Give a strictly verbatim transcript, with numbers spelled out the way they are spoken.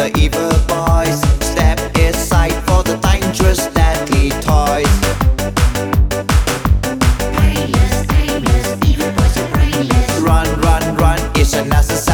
the evil boys. Step aside for the dangerous deadly toys. Brainless, brainless, evil boys are brainless. Run, run, run, it's a necessary